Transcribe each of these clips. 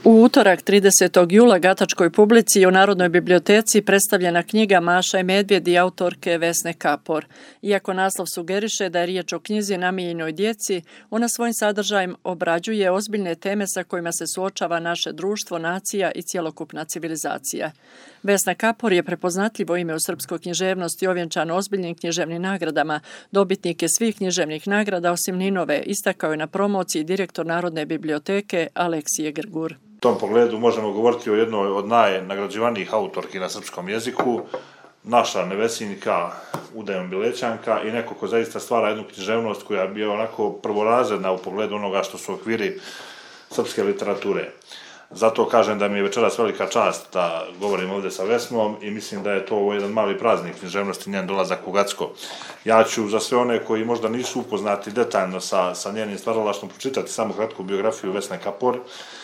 U utorak 30. jula Gatačkoj publici u Narodnoj biblioteci predstavljena knjiga Maša i medvjed i autorke Vesne Kapor. Iako naslov sugeriše da je riječ o knjizi namijenjenoj djeci, ona svojim sadržajem obrađuje ozbiljne teme sa kojima se suočava naše društvo, nacija i cjelokupna civilizacija. Vesna Kapor je prepoznatljivo ime u srpskoj književnosti ovjenčano ozbiljnim književnim nagradama. Dobitnik je svih književnih nagrada osim Ninove, istakao je na promociji direktor Narodne biblioteke Aleksije Grgur. U tom pogledu možemo govoriti o jednoj od najnagrađivanijih autorki na srpskom jeziku, naša Nevesinjka, Udajem Bilećanka i neko ko zaista stvara jednu književnost koja je bio onako prvorazredna u pogledu onoga što su okviri srpske literature. Zato kažem da mi je večeras velika čast da govorim ovdje sa Vesnom i mislim da je to jedan mali praznik književnosti, njen dolazak u Gacko. Ja ću za sve one koji možda nisu upoznati detaljno sa njenim stvaralaštvom pročitati samo kratku biografiju Vesne Kapor.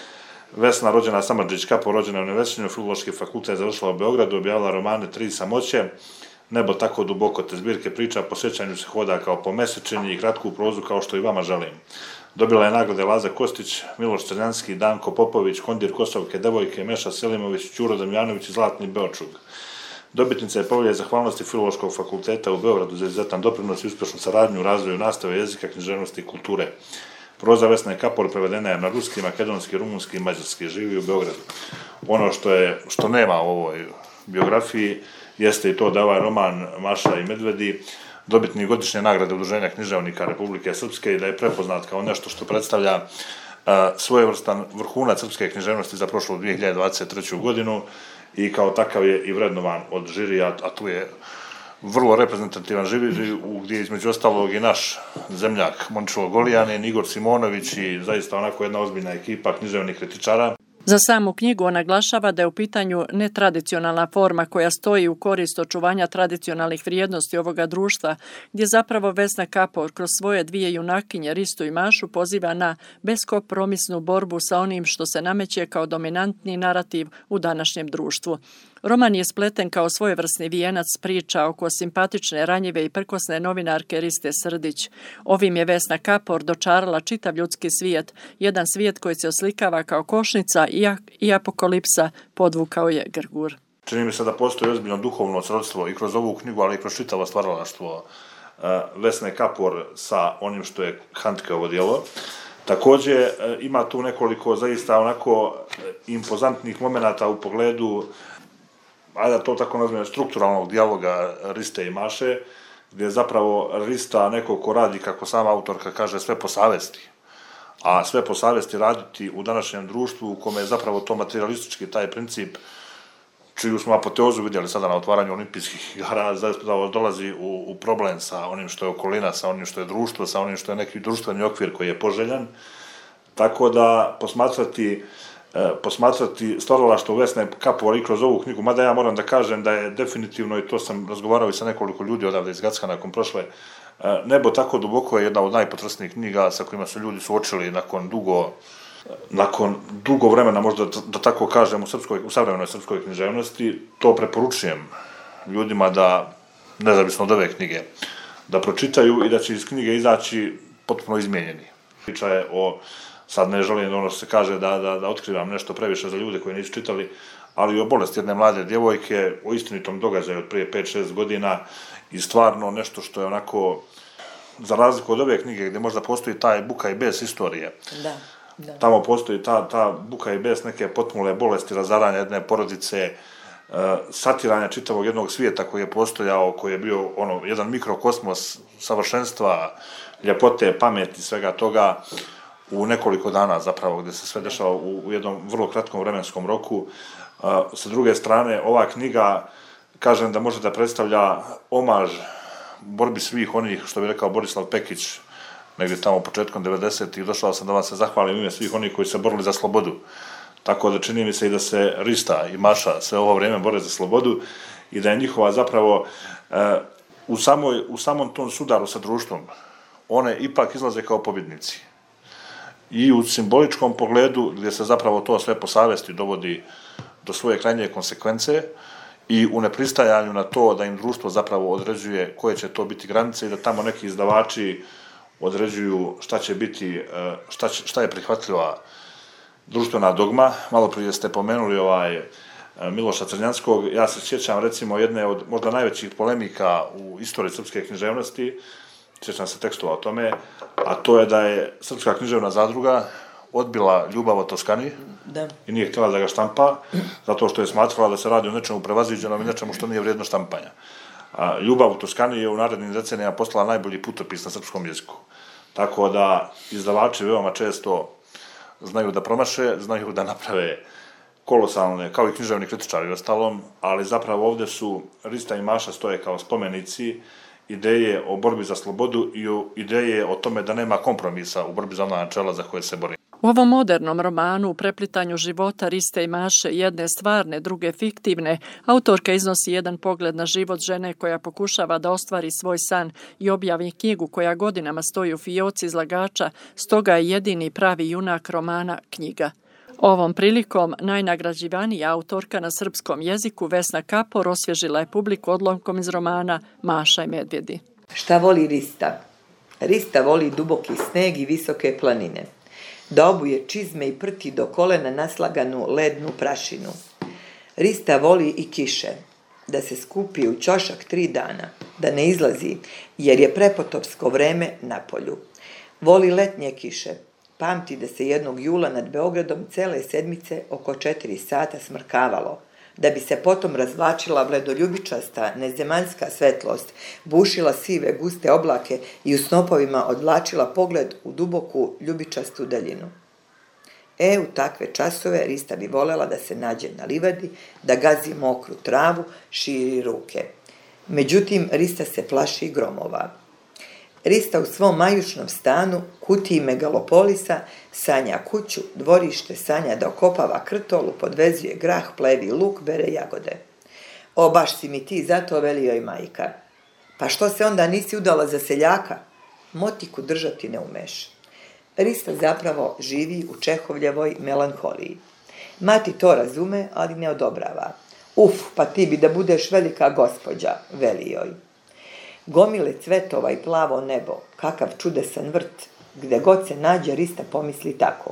Vesna, rođena Samardžić Kapor, rođena u Nevesinju, Filološki fakultet završila u Beogradu, objavila romane Tri samoće, Nebo tako duboko, te zbirke priča, po sjećanju se hoda kao po mesečini i kratku prozu kao što i vama želim. Dobila je nagrade Laza Kostić, Miloš Crnjanski, Danko Popović, Kondir Kosovke, Devojke, Meša Selimović, Ćuro Damjanović i Zlatni Beočug. Dobitnica je povelje zahvalnosti Filološkog fakulteta u Beogradu za izuzetan doprinos i uspješnu saradnju u razvoju nastave jezika, književnosti i kulture. Proza Vesne Kapor prevedena je na ruski, makedonski, rumunski i mađarski, živi u Beogradu. Ono što nema u ovoj biografiji jeste i to da ovaj roman Maša i medvjedi dobitnik godišnje nagrade Udruženja književnika Republike Srpske i da je prepoznat kao nešto što predstavlja svojevrstan vrhunac srpske književnosti za prošlu 2023. godinu i kao takav je i vrednovan od žirija, a tu je vrlo reprezentativan žiri gdje je između ostalog i naš zemljak Momčilo Golijanin, Igor Simonović i zaista onako jedna ozbiljna ekipa književnih kritičara. Za samu knjigu on naglašava da je u pitanju netradicionalna forma koja stoji u korist očuvanja tradicionalnih vrijednosti ovoga društva, gdje zapravo Vesna Kapor kroz svoje dvije junakinje, Ristu i Mašu, poziva na beskompromisnu borbu sa onim što se nameće kao dominantni narativ u današnjem društvu. Roman je spleten kao svojevrsni vijenac priča oko simpatične, ranjive i prkosne novinarke Riste Srdić. Ovim je Vesna Kapor dočarala čitav ljudski svijet, jedan svijet koji se oslikava kao košnica i apokalipsa, podvukao je Grgur. Čini mi se da postoji ozbiljno duhovno srodstvo i kroz ovu knjigu, ali i kroz čitavo stvaralaštvo Vesne Kapor sa onim što je Handkeovo djelo. Također ima tu nekoliko zaista onako impozantnih momenata u pogledu, ajde da to tako nazvem, strukturalnog dijaloga Riste i Maše, gdje je zapravo Rista neko ko radi, kako sama autorka kaže, sve po savesti. A sve po savesti raditi u današnjem društvu u kome je zapravo to materialistički taj princip, čiju smo apoteozu vidjeli sada na otvaranju olimpijskih igara, zapravo dolazi u problem sa onim što je okolina, sa onim što je društvo, sa onim što je neki društveni okvir koji je poželjan. Tako da posmatrati stvaralaštvo Vesne Kapor i kroz ovu knjigu, mada ja moram da kažem da je definitivno, i to sam razgovarao i sa nekoliko ljudi odavde iz Gacka nakon prošle, Nebo tako duboko je jedna od najpotresnijih knjiga sa kojima su ljudi suočili nakon dugo vremena, možda da tako kažem, u savremenoj srpskoj književnosti. To preporučujem ljudima da, nezavisno od ove knjige, da pročitaju i da će iz knjige izaći potpuno izmijenjeni. Priča je o, sad ne želim ono što se kaže da otkrivam nešto previše za ljude koji nisu čitali, ali o bolesti jedne mlade djevojke, o istinitom događaju od prije 5-6 godina i stvarno nešto što je onako, za razliku od ove knjige gdje možda postoji taj buka i bes istorije. Da. Tamo postoji ta buka i bes neke potmule bolesti, razaranja jedne porodice, satiranja čitavog jednog svijeta koji je postojao, koji je bio jedan mikrokosmos savršenstva, ljepote, pameti, svega toga u nekoliko dana zapravo, gdje se sve dešava u jednom vrlo kratkom vremenskom roku. Sa druge strane, ova knjiga, kažem da može da predstavlja omaž borbi svih onih, što bi rekao Borislav Pekić, negdje tamo početkom 90-ih, došao sam da vam se zahvalim ime svih onih koji se borili za slobodu. Tako da čini mi se i da se Rista i Maša sve ovo vrijeme bore za slobodu i da je njihova zapravo u samom tom sudaru sa društvom, one ipak izlaze kao pobjednici. I u simboličkom pogledu, gdje se zapravo to sve po savesti dovodi do svoje krajnje konsekvence, i u nepristajanju na to da im društvo zapravo određuje koje će to biti granice i da tamo neki izdavači određuju šta će biti, šta je prihvatljiva društvena dogma. Malo prije ste pomenuli Miloša Crnjanskog. Ja se sjećam recimo jedne od možda najvećih polemika u istoriji srpske književnosti, sjećam se tekstova o tome, a to je da je Srpska književna zadruga odbila Ljubav o Toskani i nije htjela da ga štampa, zato što je smatrala da se radi o nečemu prevaziđenom i nečemu što nije vrijedno štampanja. Ljubav u Toskani je u narednim decenijama postala najbolji putopis na srpskom jeziku. Tako da izdavači veoma često znaju da promaše, znaju da naprave kolosalne, kao i književni kritičari ostalom, ali zapravo ovdje su Rista i Maša stoje kao spomenici ideje o borbi za slobodu i ideje o tome da nema kompromisa u borbi za ona načela za koje se bori. U ovom modernom romanu u preplitanju života Riste i Maše, jedne stvarne, druge fiktivne, autorka iznosi jedan pogled na život žene koja pokušava da ostvari svoj san i objavi knjigu koja godinama stoji u fioci izlagača, stoga je jedini pravi junak romana knjiga. Ovom prilikom najnagrađivanija autorka na srpskom jeziku Vesna Kapor osvježila je publiku odlomkom iz romana Maša i medvjedi. Šta voli Rista? Rista voli duboki sneg i visoke planine. Da obuje čizme i prti do kolena naslaganu lednu prašinu. Rista voli i kiše, da se skupi u ćošak 3 dana, da ne izlazi, jer je prepotopsko vreme na polju. Voli letnje kiše, pamti da se jednog jula nad Beogradom cele sedmice oko 4 sata smrkavalo, da bi se potom razvlačila bledoljubičasta nezemaljska svetlost, bušila sive guste oblake i u snopovima odvlačila pogled u duboku ljubičastu daljinu. U takve časove Rista bi volela da se nađe na livadi, da gazi mokru travu, širi ruke. Međutim, Rista se plaši gromova. Rista u svom majušnom stanu, kutiji megalopolisa, sanja kuću, dvorište, sanja da okopava krtolu, podvezuje grah, plevi luk, bere jagode. O, baš si mi ti zato, veli joj majka. Pa što se onda nisi udala za seljaka? Motiku držati ne umeš. Rista zapravo živi u Čehovljevoj melanholiji. Mati to razume, ali ne odobrava. Pa ti bi da budeš velika gospođa, veli joj. Gomile cvetova i plavo nebo, kakav čudesan vrt, gde god se nađe Rista pomisli tako.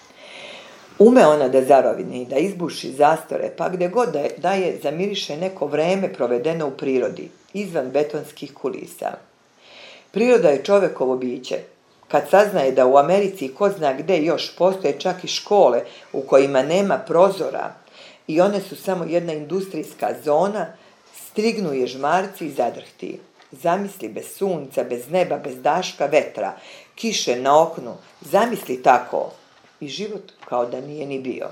Ume ona da zarovini, da izbuši zastore, pa gde god da je zamiriše neko vreme provedeno u prirodi, izvan betonskih kulisa. Priroda je čovekovo biće. Kad saznaje da u Americi ko zna gde još postoje čak i škole u kojima nema prozora i one su samo jedna industrijska zona, strignu je žmarci i zadrhti. Zamisli bez sunca, bez neba, bez daška vetra, kiše na oknu, zamisli tako i život kao da nije ni bio.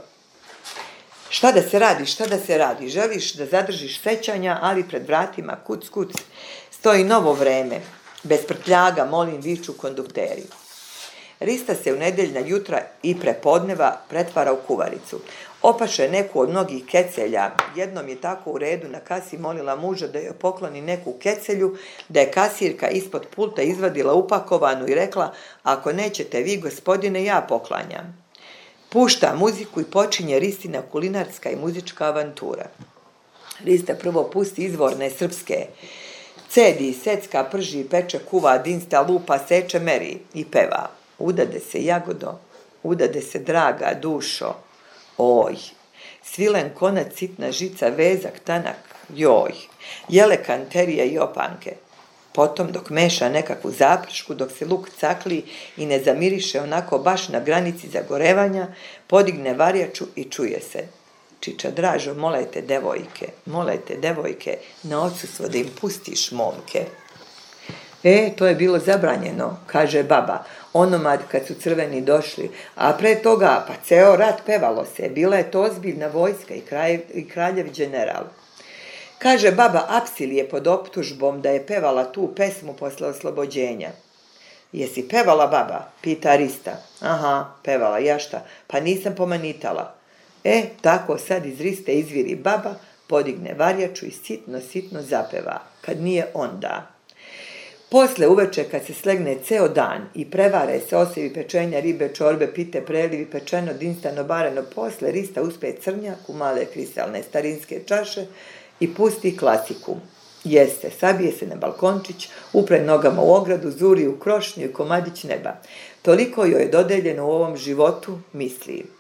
Šta da se radi? Želiš da zadržiš sećanja, ali pred vratima kuc stoji novo vreme, bez prtljaga, molim, viču kondukteri. Rista se u nedeljna jutra i prepodneva pretvara u kuvaricu. Opaše neku od mnogih kecelja. Jednom je tako u redu na kasi molila muža da joj pokloni neku kecelju, da je kasirka ispod pulta izvadila upakovanu i rekla: ako nećete vi, gospodine, ja poklanjam. Pušta muziku i počinje Ristina kulinarska i muzička avantura. Rista prvo pusti izvorne srpske. Cedi, secka, prži, peče, kuva, dinsta, lupa, seče, meri i peva. Udade se jagodo, udade se draga dušo, oj. Svilen konac, sitna žica, vezak, tanak, joj. Jele kanterije i opanke. Potom dok meša nekakvu zapršku, dok se luk cakli i ne zamiriše onako baš na granici zagorevanja, podigne varjaču i čuje se: čiča dražo, molajte devojke, na odsustvo da im pustiš momke. To je bilo zabranjeno, kaže baba, onomad kad su crveni došli, a pre toga pa ceo rat pevalo se, bila je to ozbiljna vojska i kraljev general. Kaže baba, Apsil je pod optužbom da je pevala tu pesmu posle oslobođenja. Jesi pevala, baba? Pita Rista. Aha, pevala, ja šta? Pa nisam pomanitala. Tako sad iz Riste izviri baba, podigne varjaču i sitno zapeva, kad nije onda. Posle uveče kad se slegne ceo dan i prevare se osevi pečenja, ribe, čorbe, pite, prelivi, pečeno, dinstano, bareno, posle Rista uspe crnjak u male kristalne starinske čaše i pusti klasiku. Jeste, sabije se na balkončić, upre nogama u ogradu, zuri u krošnju i komadić neba. Toliko joj je dodeljeno u ovom životu, misli.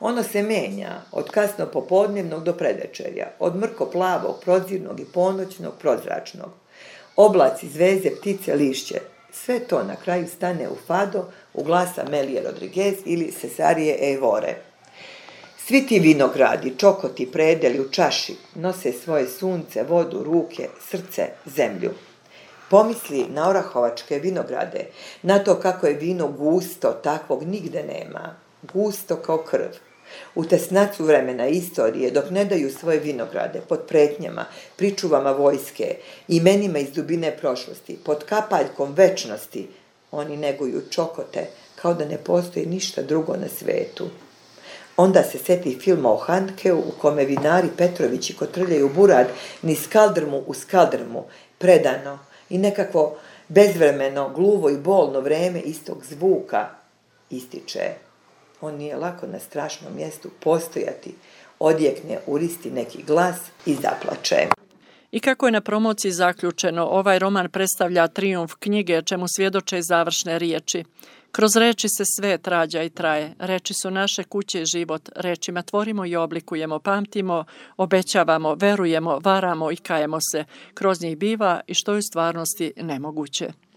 Ono se menja od kasno popodnevnog do predvečerja, od mrko plavog, prozirnog i ponoćnog, prozračnog. Oblaci, zvezde, ptice, lišće, sve to na kraju stane u fado, u glas Amelije Rodriguez ili Cesarije Evore. Svi ti vinogradi, čokoti, predeli u čaši nose svoje sunce, vodu, ruke, srce, zemlju. Pomisli na orahovačke vinograde, na to kako je vino gusto, takvog nigde nema, gusto kao krv. U tesnacu vremena istorije, dok ne daju svoje vinograde, pod pretnjama, pričuvama vojske, imenima iz dubine prošlosti, pod kapaljkom večnosti, oni neguju čokote kao da ne postoji ništa drugo na svetu. Onda se seti filma o Handkeu u kome vinari Petrovići kotrljaju burad niz kaldrmu u skaldrmu, predano i nekako bezvremeno, gluvo i bolno vreme istog zvuka ističe. On nije lako na strašnom mjestu postojati, odjekne uristi neki glas i zaplače. I kako je na promociji zaključeno, ovaj roman predstavlja trijumf knjige, čemu svjedoče i završne riječi. Kroz reči se svet rađa i traje. Reči su naše kuće i život. Rečima tvorimo i oblikujemo, pamtimo, obećavamo, verujemo, varamo i kajemo se. Kroz njih biva i što je u stvarnosti nemoguće.